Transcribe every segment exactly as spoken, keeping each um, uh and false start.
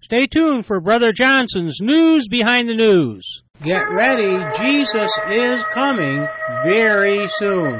Stay tuned for Brother Johnson's News Behind the News. Get ready, Jesus is coming very soon.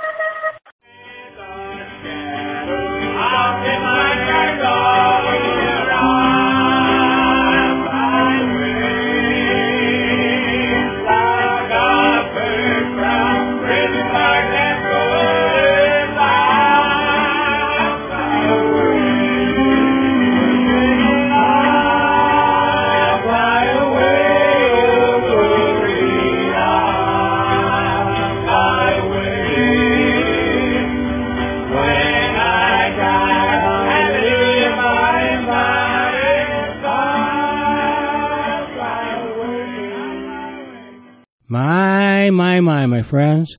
My, my, my, my friends.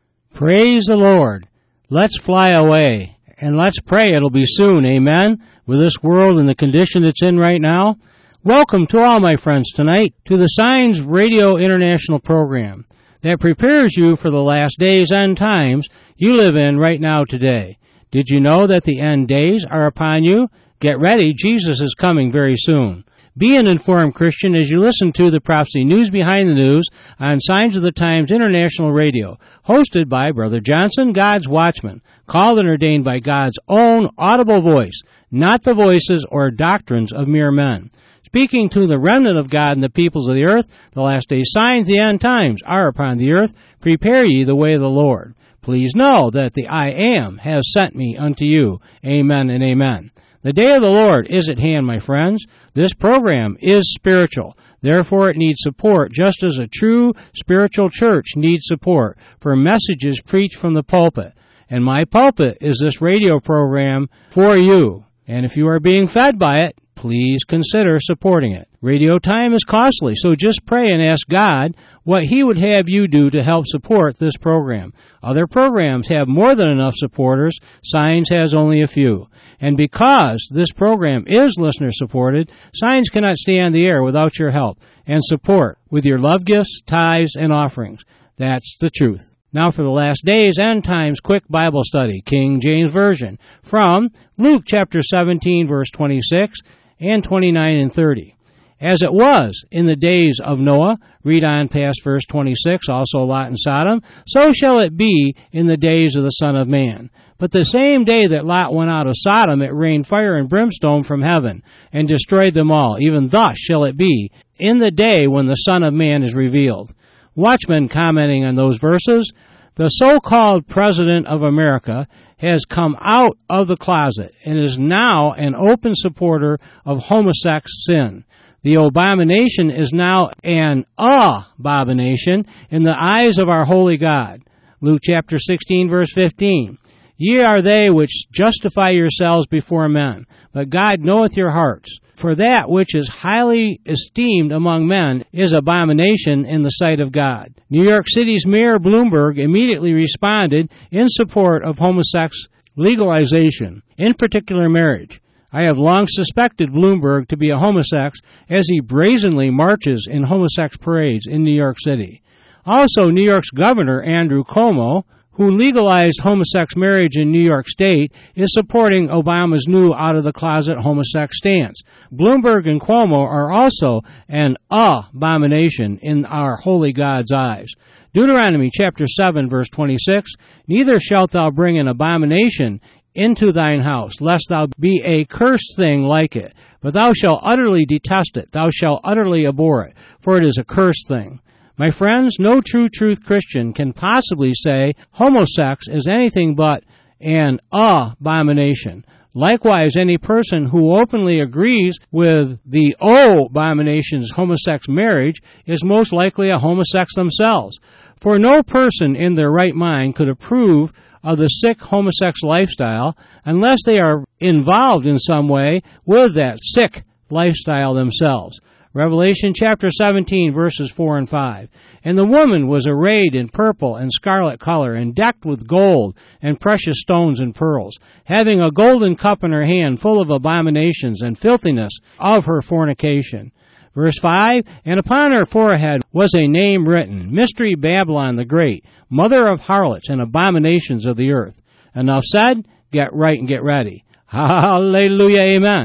Praise the Lord. Let's fly away. And let's pray it'll be soon, amen, with this world and the condition it's in right now. Welcome to all my friends tonight to the Signs Radio International program that prepares you for the last days and times you live in right now today. Did you know that the end days are upon you? Get ready, Jesus is coming very soon. Be an informed Christian as you listen to the Prophecy News Behind the News on Signs of the Times International Radio, hosted by Brother Johnson, God's Watchman, called and ordained by God's own audible voice, not the voices or doctrines of mere men. Speaking to the remnant of God and the peoples of the earth, the last days signs, the end times are upon the earth. Prepare ye the way of the Lord. Please know that the I Am has sent me unto you. Amen and amen. The day of the Lord is at hand, my friends. This program is spiritual. Therefore, it needs support, just as a true spiritual church needs support for messages preached from the pulpit. And my pulpit is this radio program for you. And if you are being fed by it, please consider supporting it. Radio time is costly, so just pray and ask God what He would have you do to help support this program. Other programs have more than enough supporters. Signs has only a few. And because this program is listener-supported, Signs cannot stay on the air without your help and support with your love gifts, tithes, and offerings. That's the truth. Now for the last days and times, quick Bible study, King James Version, from Luke chapter seventeen, verse twenty-six and twenty-nine and thirty. As it was in the days of Noah, read on past verse twenty-six, also Lot and Sodom, so shall it be in the days of the Son of Man. But the same day that Lot went out of Sodom, it rained fire and brimstone from heaven, and destroyed them all. Even thus shall it be in the day when the Son of Man is revealed. Watchmen commenting on those verses, the so-called President of America has come out of the closet and is now an open supporter of homosexual sin. The abomination is now an abomination in the eyes of our holy God. Luke chapter sixteen, verse fifteen. Ye are they which justify yourselves before men, but God knoweth your hearts. For that which is highly esteemed among men is abomination in the sight of God. New York City's Mayor Bloomberg immediately responded in support of homosexual legalization, in particular marriage. I have long suspected Bloomberg to be a homosexual as he brazenly marches in homosexual parades in New York City. Also, New York's Governor Andrew Cuomo, who legalized homosexual marriage in New York State, is supporting Obama's new out-of-the-closet homosexual stance. Bloomberg and Cuomo are also an abomination in our holy God's eyes. Deuteronomy chapter seven, verse twenty-six, neither shalt thou bring an abomination into thine house, lest thou be a cursed thing like it. But thou shalt utterly detest it, thou shalt utterly abhor it, for it is a cursed thing. My friends, no true truth Christian can possibly say homosex is anything but an abomination. Likewise, any person who openly agrees with the abominations homosexual marriage is most likely a homosexual themselves. For no person in their right mind could approve of the sick homosexual lifestyle unless they are involved in some way with that sick lifestyle themselves. Revelation chapter seventeen, verses four and five. And the woman was arrayed in purple and scarlet color, and decked with gold and precious stones and pearls, having a golden cup in her hand full of abominations and filthiness of her fornication. Verse five, and upon her forehead was a name written, Mystery Babylon the Great, mother of harlots and abominations of the earth. Enough said, get right and get ready. Hallelujah, amen.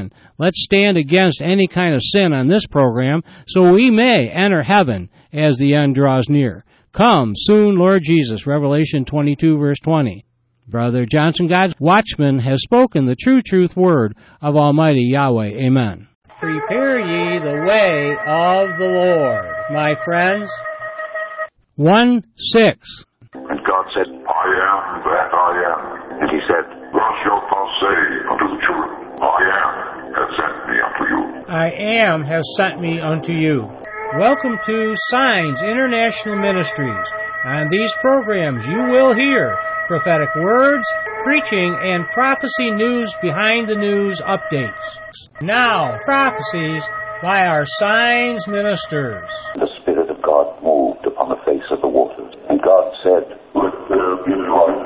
Let's stand against any kind of sin on this program so we may enter heaven as the end draws near. Come soon, Lord Jesus. Revelation twenty-two, verse twenty. Brother Johnson, God's watchman, has spoken the true truth word of Almighty Yahweh. Amen. Prepare ye the way of the Lord, my friends. one six. And God said, I am that I am. And he said, Thou shalt not say unto the children, I am has sent me unto you. I am has sent me unto you. Welcome to Signs International Ministries. On these programs you will hear prophetic words, preaching, and prophecy news behind the news updates. Now, prophecies by our Signs ministers. The Spirit of God moved upon the face of the waters, and God said, Let there be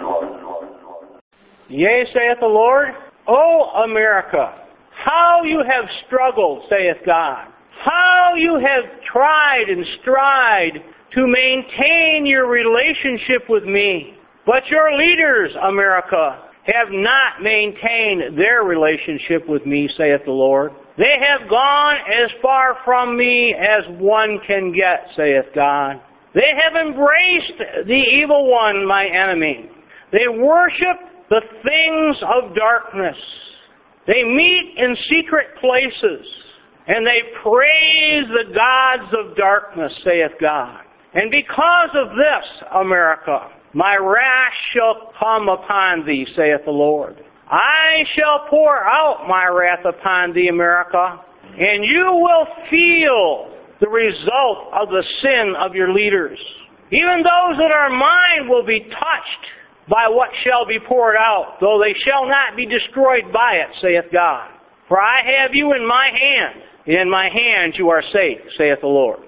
light. Yea, saith the Lord, O America, how you have struggled, saith God. How you have tried and strived to maintain your relationship with me. But your leaders, America, have not maintained their relationship with me, saith the Lord. They have gone as far from me as one can get, saith God. They have embraced the evil one, my enemy. They worship the things of darkness. They meet in secret places, and they praise the gods of darkness, saith God. And because of this, America, my wrath shall come upon thee, saith the Lord. I shall pour out my wrath upon thee, America, and you will feel the result of the sin of your leaders. Even those that are mine will be touched by what shall be poured out, though they shall not be destroyed by it, saith God. For I have you in my hand, and in my hand you are safe, saith the Lord.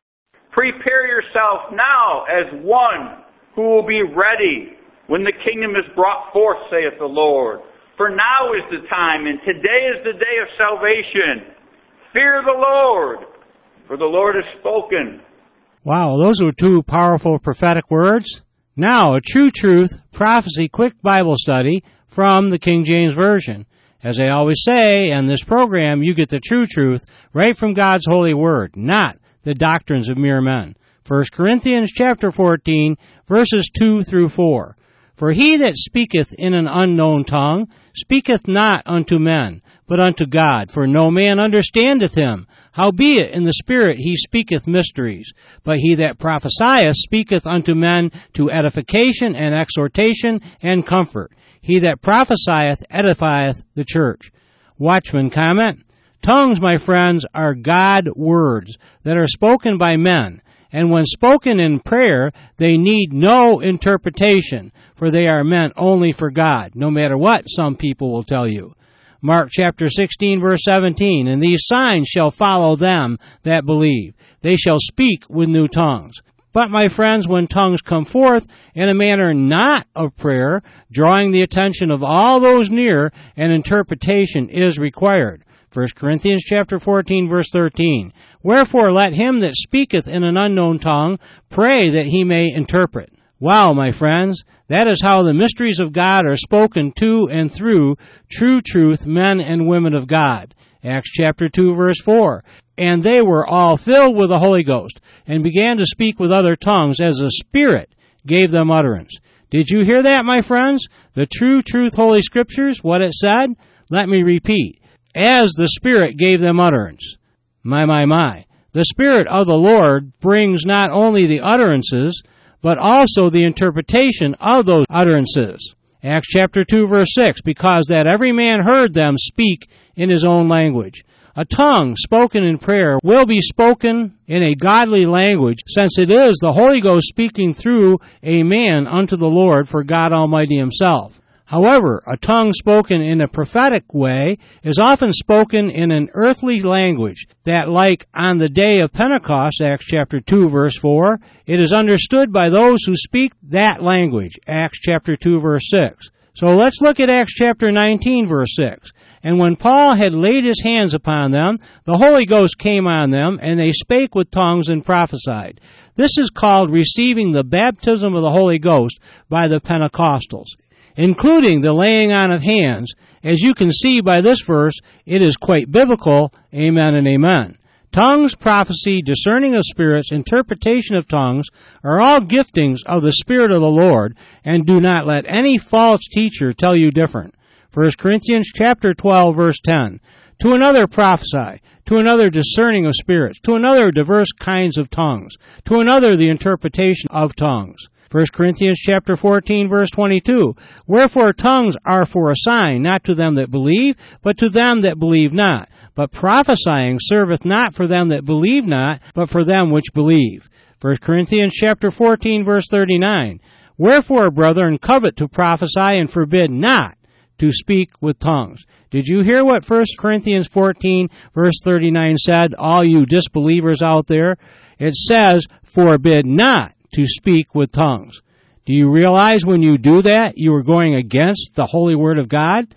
Prepare yourself now as one who will be ready when the kingdom is brought forth, saith the Lord. For now is the time, and today is the day of salvation. Fear the Lord, for the Lord has spoken. Wow, those were two powerful prophetic words. Now, a true truth, prophecy, quick Bible study from the King James Version. As I always say, in this program, you get the true truth right from God's holy word, not the doctrines of mere men. First Corinthians chapter fourteen, verses two through four. For he that speaketh in an unknown tongue speaketh not unto men, but unto God, for no man understandeth him. Howbeit in the Spirit he speaketh mysteries. But he that prophesieth speaketh unto men to edification and exhortation and comfort. He that prophesieth edifieth the church. Watchman comment, tongues, my friends, are God words that are spoken by men. And when spoken in prayer, they need no interpretation, for they are meant only for God, no matter what some people will tell you. Mark chapter sixteen, verse seventeen, and these signs shall follow them that believe. They shall speak with new tongues. But, my friends, when tongues come forth in a manner not of prayer, drawing the attention of all those near, an interpretation is required. First Corinthians chapter fourteen, verse thirteen. Wherefore let him that speaketh in an unknown tongue pray that he may interpret. Wow, my friends, that is how the mysteries of God are spoken to and through true truth men and women of God. Acts chapter two, verse four. And they were all filled with the Holy Ghost, and began to speak with other tongues as the Spirit gave them utterance. Did you hear that, my friends? The true truth Holy Scriptures, what it said? Let me repeat. As the Spirit gave them utterance. My, my, my. The Spirit of the Lord brings not only the utterances, but also the interpretation of those utterances. Acts chapter two, verse six, because that every man heard them speak in his own language. A tongue spoken in prayer will be spoken in a godly language, since it is the Holy Ghost speaking through a man unto the Lord for God Almighty himself. However, a tongue spoken in a prophetic way is often spoken in an earthly language that, like on the day of Pentecost, Acts chapter two, verse four, it is understood by those who speak that language, Acts chapter two, verse six. So let's look at Acts chapter nineteen, verse six. And when Paul had laid his hands upon them, the Holy Ghost came on them, and they spake with tongues and prophesied. This is called receiving the baptism of the Holy Ghost by the Pentecostals. including the laying on of hands. As you can see by this verse, it is quite biblical. Amen and amen. Tongues, prophecy, discerning of spirits, interpretation of tongues are all giftings of the Spirit of the Lord, and do not let any false teacher tell you different. First Corinthians chapter twelve, verse ten. To another prophesy, to another discerning of spirits, to another diverse kinds of tongues, to another the interpretation of tongues. First Corinthians chapter fourteen, verse twenty-two. Wherefore tongues are for a sign, not to them that believe, but to them that believe not. But prophesying serveth not for them that believe not, but for them which believe. First Corinthians chapter fourteen, verse thirty-nine. Wherefore, brethren, covet to prophesy, and forbid not to speak with tongues. Did you hear what First Corinthians fourteen, verse thirty-nine said, all you disbelievers out there? It says, forbid not to speak with tongues. Do you realize when you do that, you are going against the holy word of God?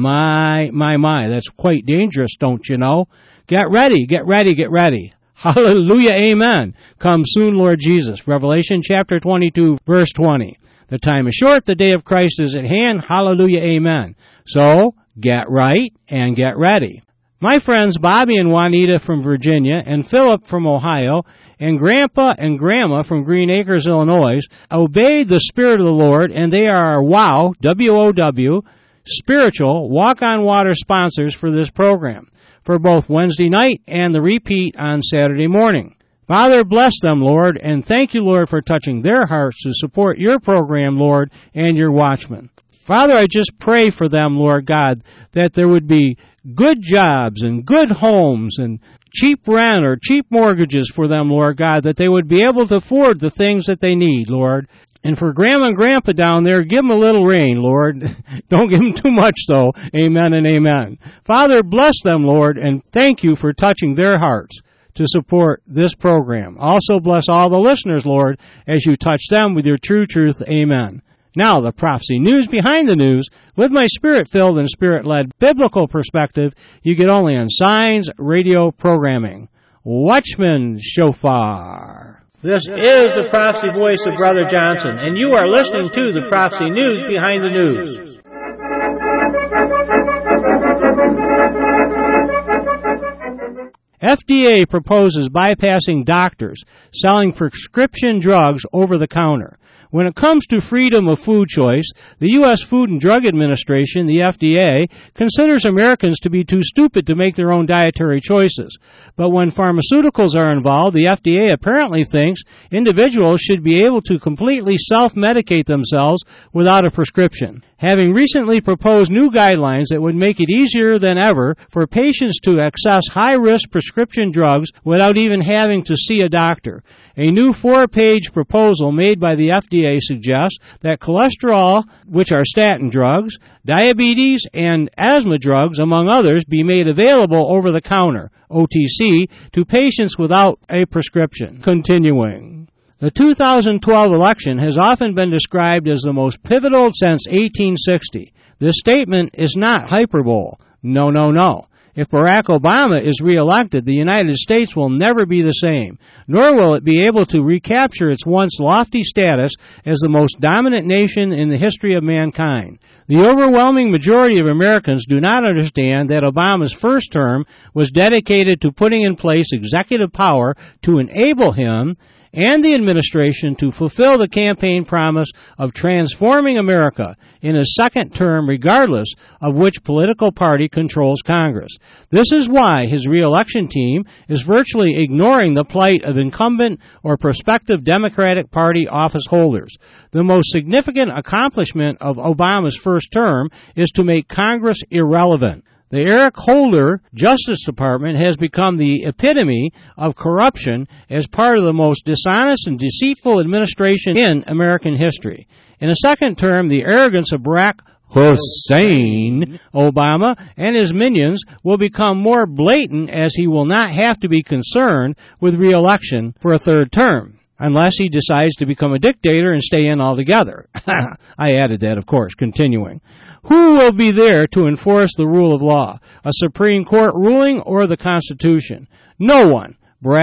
My, my, my, that's quite dangerous, don't you know? Get ready, get ready, get ready. Hallelujah, amen. Come soon, Lord Jesus. Revelation chapter twenty-two, verse twenty. The time is short, the day of Christ is at hand. Hallelujah, amen. So, get right and get ready. My friends Bobby and Juanita from Virginia, and Philip from Ohio, and Grandpa and Grandma from Green Acres, Illinois, obeyed the Spirit of the Lord, and they are our WOW, W O W, spiritual Walk on Water sponsors for this program, for both Wednesday night and the repeat on Saturday morning. Father, bless them, Lord, and thank you, Lord, for touching their hearts to support your program, Lord, and your watchmen. Father, I just pray for them, Lord God, that there would be good jobs and good homes and cheap rent or cheap mortgages for them, Lord God, that they would be able to afford the things that they need, Lord. And for Grandma and Grandpa down there, give them a little rain, Lord. Don't give them too much, though. Amen and amen. Father, bless them, Lord, and thank you for touching their hearts to support this program. Also bless all the listeners, Lord, as you touch them with your true truth. Amen. Now, the prophecy news behind the news, with my spirit-filled and spirit-led biblical perspective, you get only on Signs Radio programming. Watchman Shofar. This is the prophecy voice of Brother Johnson, and you are listening to the prophecy news behind the news. F D A proposes bypassing doctors selling prescription drugs over the counter. When it comes to freedom of food choice, the U S Food and Drug Administration, the F D A, considers Americans to be too stupid to make their own dietary choices. But when pharmaceuticals are involved, the F D A apparently thinks individuals should be able to completely self-medicate themselves without a prescription. Having recently proposed new guidelines that would make it easier than ever for patients to access high-risk prescription drugs without even having to see a doctor. A new four-page proposal made by the F D A suggests that cholesterol, which are statin drugs, diabetes, and asthma drugs, among others, be made available over the counter, O T C, to patients without a prescription. Continuing. The two thousand twelve election has often been described as the most pivotal since eighteen sixty. This statement is not hyperbole. No, no, no. If Barack Obama is reelected, the United States will never be the same, nor will it be able to recapture its once lofty status as the most dominant nation in the history of mankind. The overwhelming majority of Americans do not understand that Obama's first term was dedicated to putting in place executive power to enable him and the administration to fulfill the campaign promise of transforming America in his second term regardless of which political party controls Congress. This is why his re-election team is virtually ignoring the plight of incumbent or prospective Democratic Party office holders. The most significant accomplishment of Obama's first term is to make Congress irrelevant. The Eric Holder Justice Department has become the epitome of corruption as part of the most dishonest and deceitful administration in American history. In a second term, the arrogance of Barack Hussein Obama and his minions will become more blatant as he will not have to be concerned with re-election for a third term, unless he decides to become a dictator and stay in altogether. I added that, of course, continuing. Who will be there to enforce the rule of law, a Supreme Court ruling or the Constitution? No one. Barack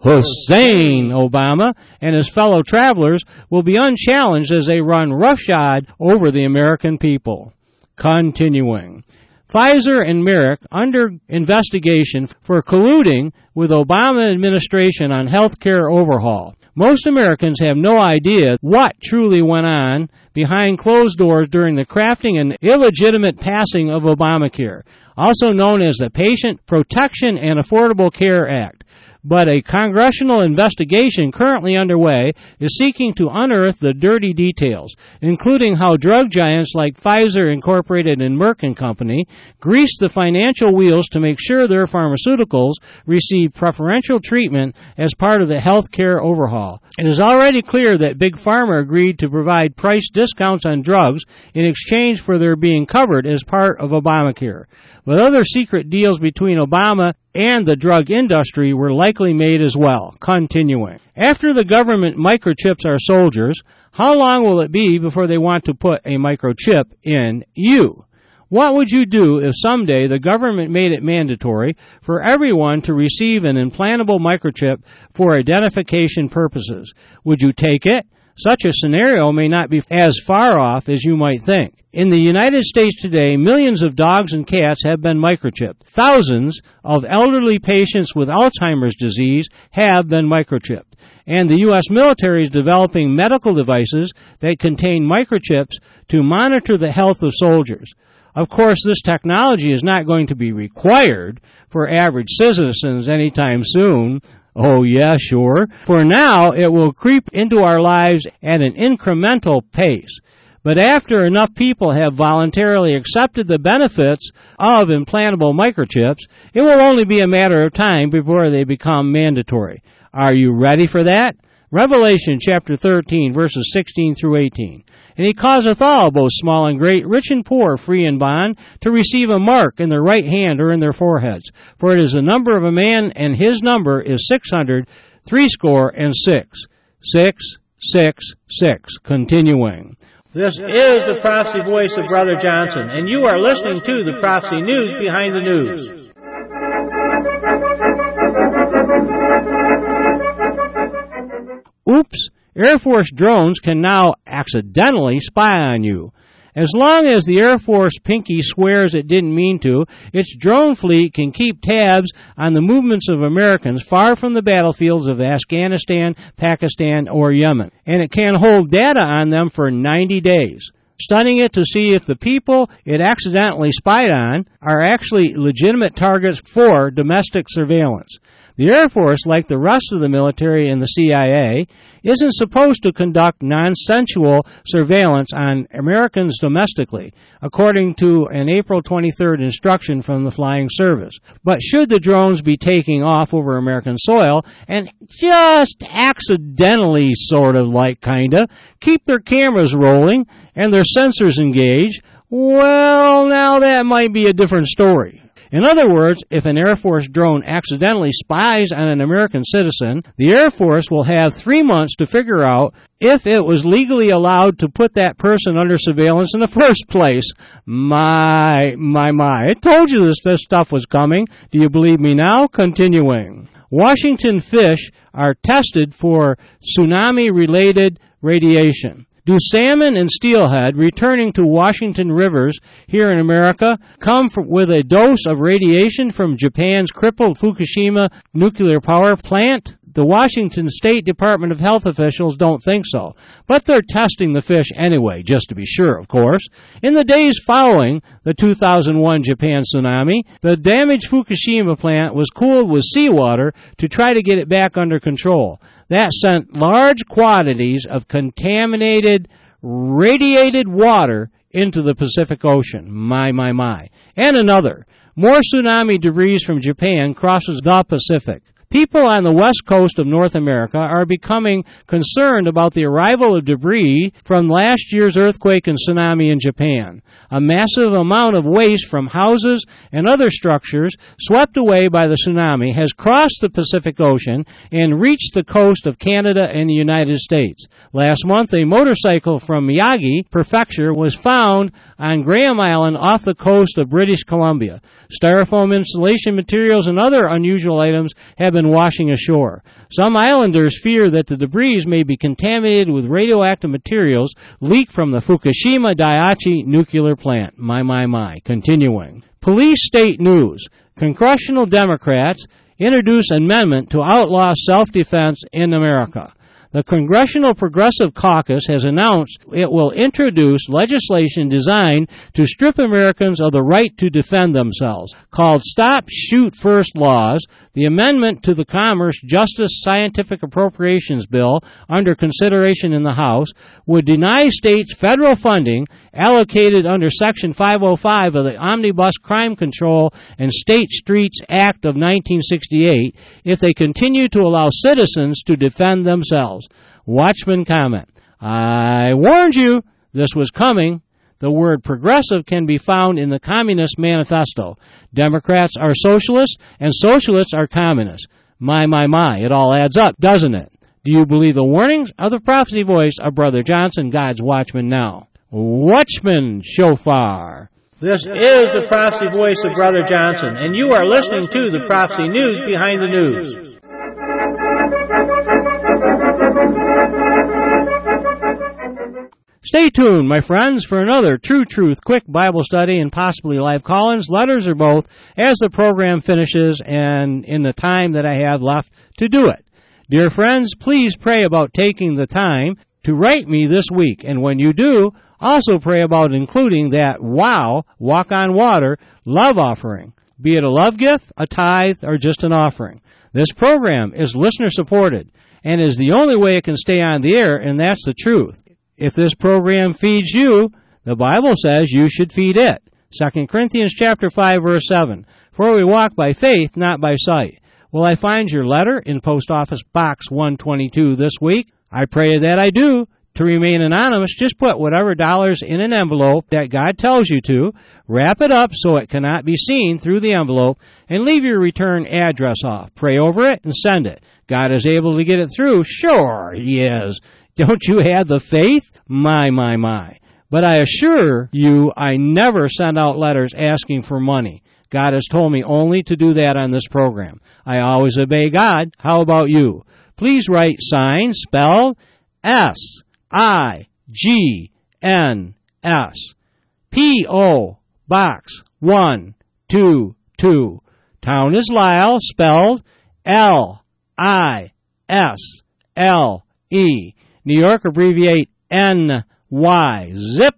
Hussein Obama and his fellow travelers will be unchallenged as they run roughshod over the American people. Continuing. Pfizer and Merck under investigation for colluding with Obama administration on health care overhaul. Most Americans have no idea what truly went on behind closed doors during the crafting and illegitimate passing of Obamacare, also known as the Patient Protection and Affordable Care Act. But a congressional investigation currently underway is seeking to unearth the dirty details, including how drug giants like Pfizer Incorporated and Merck and Company grease the financial wheels to make sure their pharmaceuticals receive preferential treatment as part of the health care overhaul. It is already clear that Big Pharma agreed to provide price discounts on drugs in exchange for their being covered as part of Obamacare. But other secret deals between Obama and the drug industry were likely made as well. Continuing. After the government microchips our soldiers, how long will it be before they want to put a microchip in you? What would you do if someday the government made it mandatory for everyone to receive an implantable microchip for identification purposes? Would you take it? Such a scenario may not be as far off as you might think. In the United States today, millions of dogs and cats have been microchipped. Thousands of elderly patients with Alzheimer's disease have been microchipped. And the U S military is developing medical devices that contain microchips to monitor the health of soldiers. Of course, this technology is not going to be required for average citizens anytime soon. Oh, yeah, sure. For now, it will creep into our lives at an incremental pace. But after enough people have voluntarily accepted the benefits of implantable microchips, it will only be a matter of time before they become mandatory. Are you ready for that? Revelation chapter thirteen, verses sixteen through eighteen. And he causeth all, both small and great, rich and poor, free and bond, to receive a mark in their right hand or in their foreheads. For it is the number of a man, and his number is six hundred, threescore and six. Six, six, six. Continuing. This is the Prophecy Voice of Brother Johnson, and you are listening to the Prophecy News Behind the News. Oops! Air Force drones can now accidentally spy on you. As long as the Air Force pinky swears it didn't mean to, its drone fleet can keep tabs on the movements of Americans far from the battlefields of Afghanistan, Pakistan, or Yemen. And it can hold data on them for ninety days, studying it to see if the people it accidentally spied on are actually legitimate targets for domestic surveillance. The Air Force, like the rest of the military and the C I A, isn't supposed to conduct non-sensual surveillance on Americans domestically, according to an April twenty-third instruction from the Flying Service. But should the drones be taking off over American soil and just accidentally, sort of like kinda, keep their cameras rolling and their sensors engaged, well, now that might be a different story. In other words, if an Air Force drone accidentally spies on an American citizen, the Air Force will have three months to figure out if it was legally allowed to put that person under surveillance in the first place. My, my, my. I told you this, this stuff was coming. Do you believe me now? Continuing. Washington fish are tested for tsunami-related radiation. Do salmon and steelhead returning to Washington rivers here in America come from, with a dose of radiation from Japan's crippled Fukushima nuclear power plant? The Washington State Department of Health officials don't think so, but they're testing the fish anyway, just to be sure, of course. In the days following the two thousand one Japan tsunami, the damaged Fukushima plant was cooled with seawater to try to get it back under control. That sent large quantities of contaminated, radiated water into the Pacific Ocean. My, my, my. And another. More tsunami debris from Japan crosses the Pacific. People on the west coast of North America are becoming concerned about the arrival of debris from last year's earthquake and tsunami in Japan. A massive amount of waste from houses and other structures swept away by the tsunami has crossed the Pacific Ocean and reached the coast of Canada and the United States. Last month, a motorcycle from Miyagi Prefecture was found on Graham Island off the coast of British Columbia. Styrofoam insulation materials and other unusual items have been been washing ashore. Some islanders fear that the debris may be contaminated with radioactive materials leaked from the Fukushima Daiichi nuclear plant. My, my, my. Continuing. Police state news. Congressional Democrats introduce amendment to outlaw self-defense in America. The Congressional Progressive Caucus has announced it will introduce legislation designed to strip Americans of the right to defend themselves. Called Stop Shoot First laws, the amendment to the Commerce, Justice, Scientific Appropriations Bill under consideration in the House would deny states federal funding allocated under Section five oh five of the Omnibus Crime Control and State Streets Act of nineteen sixty-eight if they continue to allow citizens to defend themselves. Watchman comment. I warned you this was coming. The word progressive can be found in the Communist Manifesto. Democrats are socialists, and socialists are communists. My, my, my. It all adds up, doesn't it? Do you believe the warnings of the prophecy voice of Brother Johnson, God's Watchman now? Watchman Shofar. This is the prophecy voice of Brother Johnson, and you are listening to the Prophecy News Behind the News. Stay tuned, my friends, for another True Truth quick Bible study and possibly live call-ins, letters or both, as the program finishes and in the time that I have left to do it. Dear friends, please pray about taking the time to write me this week, and when you do, also pray about including that WOW, Walk on Water, love offering, be it a love gift, a tithe, or just an offering. This program is listener-supported and is the only way it can stay on the air, and that's the truth. If this program feeds you, the Bible says you should feed it. Second Corinthians chapter five, verse seven. For we walk by faith, not by sight. Will I find your letter in Post Office Box one twenty-two this week? I pray that I do. To remain anonymous, just put whatever dollars in an envelope that God tells you to, wrap it up so it cannot be seen through the envelope, and leave your return address off. Pray over it and send it. God is able to get it through? Sure, He is. Don't you have the faith? My, my, my. But I assure you, I never send out letters asking for money. God has told me only to do that on this program. I always obey God. How about you? Please write sign spelled S I G N S. P O Box one two two. Town is Lisle, spelled L I S L E. New York, abbreviate N Y. Zip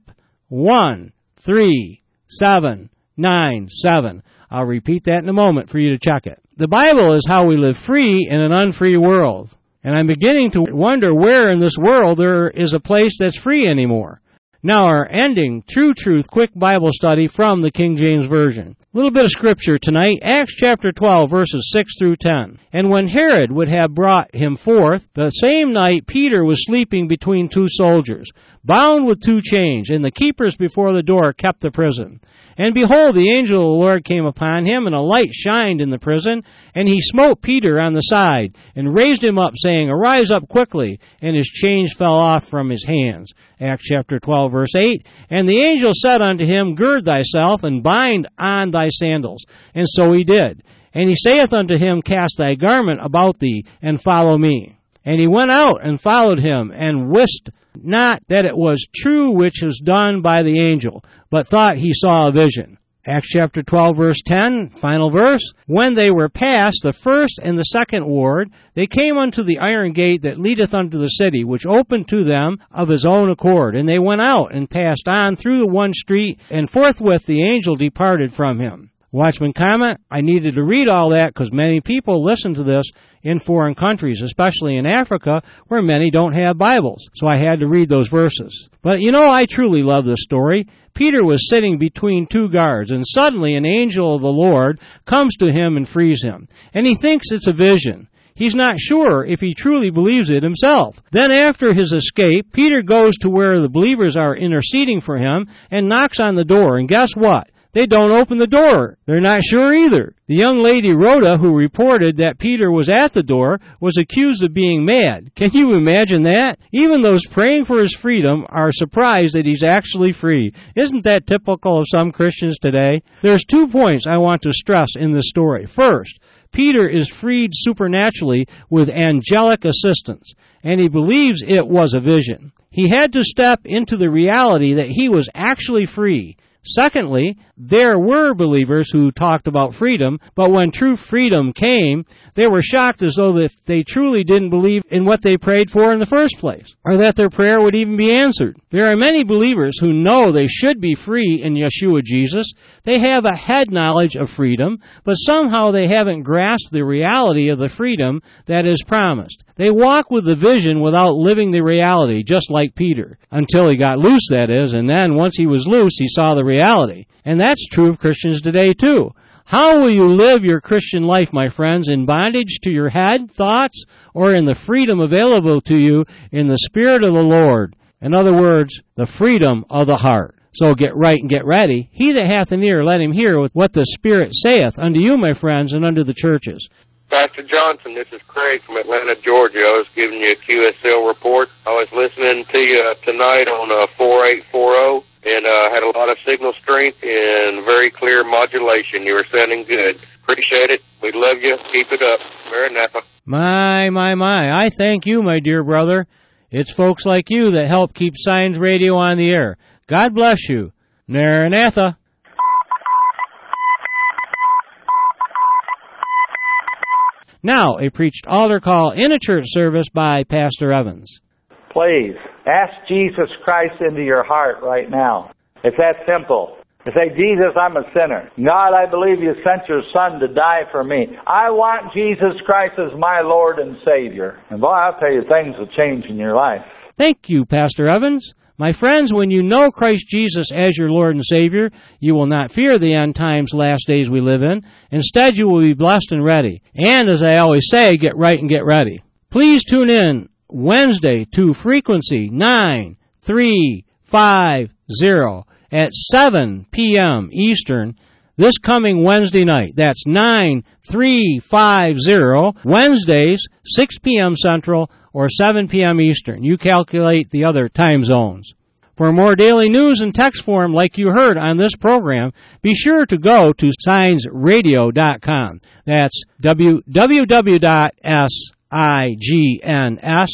one three seven nine seven. I'll repeat that in a moment for you to check it. The Bible is how we live free in an unfree world. And I'm beginning to wonder where in this world there is a place that's free anymore. Now our ending True Truth quick Bible study from the King James Version. A little bit of scripture tonight, Acts chapter twelve, verses six through ten. And when Herod would have brought him forth, the same night Peter was sleeping between two soldiers, bound with two chains, and the keepers before the door kept the prison. And behold, the angel of the Lord came upon him, and a light shined in the prison, and he smote Peter on the side, and raised him up, saying, Arise up quickly, and his chains fell off from his hands. Acts chapter twelve, verse eight. And the angel said unto him, Gird thyself, and bind on thy sandals. And so he did. And he saith unto him, Cast thy garment about thee, and follow me. And he went out and followed him, and wist not that it was true which was done by the angel, but thought he saw a vision. Acts chapter twelve, verse ten, final verse. When they were past the first and the second ward, they came unto the iron gate that leadeth unto the city, which opened to them of his own accord. And they went out and passed on through the one street, and forthwith the angel departed from him. Watchman comment, I needed to read all that because many people listen to this in foreign countries, especially in Africa, where many don't have Bibles. So I had to read those verses. But you know, I truly love this story. Peter was sitting between two guards, and suddenly an angel of the Lord comes to him and frees him. And he thinks it's a vision. He's not sure if he truly believes it himself. Then after his escape, Peter goes to where the believers are interceding for him and knocks on the door. And guess what? They don't open the door. They're not sure either. The young lady Rhoda, who reported that Peter was at the door, was accused of being mad. Can you imagine that? Even those praying for his freedom are surprised that he's actually free. Isn't that typical of some Christians today? There's two points I want to stress in this story. First, Peter is freed supernaturally with angelic assistance, and he believes it was a vision. He had to step into the reality that he was actually free. Secondly, there were believers who talked about freedom, but when true freedom came, they were shocked as though that they truly didn't believe in what they prayed for in the first place, or that their prayer would even be answered. There are many believers who know they should be free in Yeshua Jesus. They have a head knowledge of freedom, but somehow they haven't grasped the reality of the freedom that is promised. They walk with the vision without living the reality, just like Peter, until he got loose, that is, and then once he was loose, he saw the reality. And that's true of Christians today, too. How will you live your Christian life, my friends, in bondage to your head, thoughts, or in the freedom available to you in the Spirit of the Lord? In other words, the freedom of the heart. So get right and get ready. He that hath an ear, let him hear what the Spirit saith unto you, my friends, and unto the churches. Pastor Johnson, this is Craig from Atlanta, Georgia. I was giving you a Q S L report. I was listening to you tonight on uh, four eight four zero, and uh, had a lot of signal strength and very clear modulation. You were sounding good. Appreciate it. We love you. Keep it up. Maranatha. My, my, my. I thank you, my dear brother. It's folks like you that help keep Signs Radio on the air. God bless you. Maranatha. Now, a preached altar call in a church service by Pastor Evans. Please, ask Jesus Christ into your heart right now. It's that simple. You say, Jesus, I'm a sinner. God, I believe you sent your Son to die for me. I want Jesus Christ as my Lord and Savior. And boy, I'll tell you, things will change in your life. Thank you, Pastor Evans. My friends, when you know Christ Jesus as your Lord and Savior, you will not fear the end times, last days we live in. Instead, you will be blessed and ready. And as I always say, get right and get ready. Please tune in Wednesday to Frequency nine three five zero at seven p.m. Eastern this coming Wednesday night. That's nine three five zero, Wednesdays, six p.m. Central, or seven p.m. Eastern. You calculate the other time zones. For more daily news in text form like you heard on this program, be sure to go to signs radio dot com. That's w w w dot signs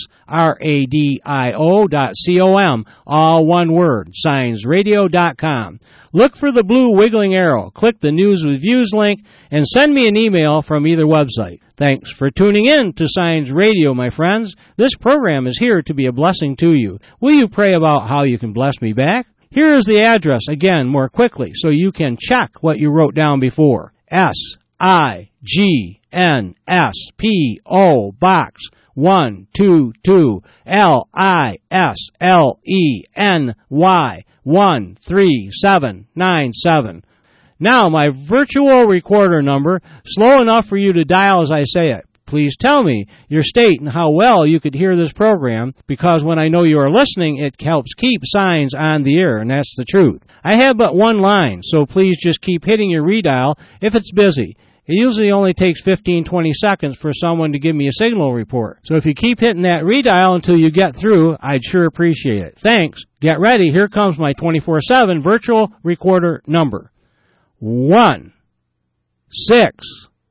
radio dot com. All one word, signs radio dot com. Look for the blue wiggling arrow, click the News with Views link, and send me an email from either website. Thanks for tuning in to Signs Radio, my friends. This program is here to be a blessing to you. Will you pray about how you can bless me back? Here is the address again more quickly so you can check what you wrote down before. S I G N S P O Box one two two L I S L E N Y one three seven nine seven. Now, my virtual recorder number, slow enough for you to dial as I say it. Please tell me your state and how well you could hear this program, because when I know you are listening, it helps keep Signs on the air, and that's the truth. I have but one line, so please just keep hitting your redial if it's busy. It usually only takes fifteen, twenty seconds for someone to give me a signal report. So if you keep hitting that redial until you get through, I'd sure appreciate it. Thanks. Get ready. Here comes my twenty-four seven virtual recorder number. One, six,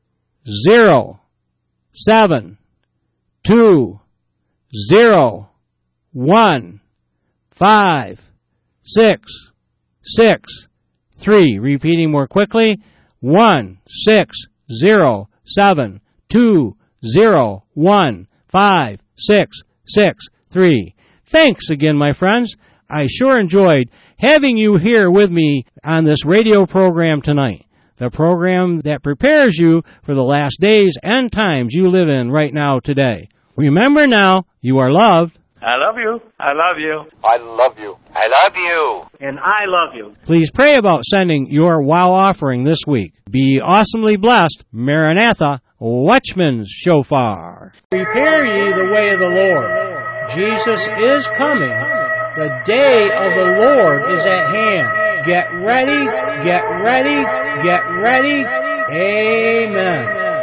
zero, seven, two, zero, one, five, six, six, three. Repeating more quickly. One, six, zero, seven, two, zero, one, five, six, six, three. Thanks again, my friends. I sure enjoyed having you here with me on this radio program tonight. The program that prepares you for the last days and times you live in right now today. Remember now, you are loved. I love you. I love you. I love you. I love you. And I love you. Please pray about sending your wow offering this week. Be awesomely blessed. Maranatha, Watchman's Shofar. Prepare ye the way of the Lord. Jesus is coming. The day of the Lord is at hand. Get ready, get ready, get ready. Amen.